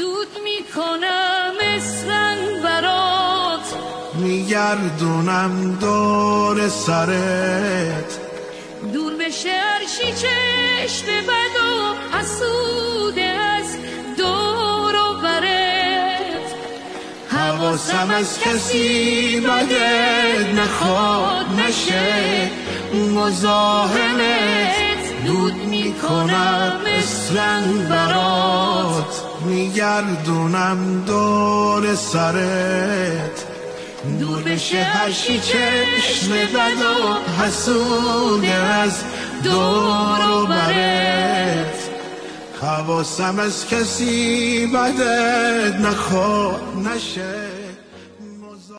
دود میکنم اسرن برات، میگردونم دور سرت، دور بشه هرچی چشم بد و حسوده از دور و برت. حواسم از کسی بدت نخواد نشه مزاحمت، دود میکنم اسرن برات، میگردونم دور سرت، دور بشه هرچی چشم بد و حسوده از دور و برت. حواسم از کسی بدت نخواد نشه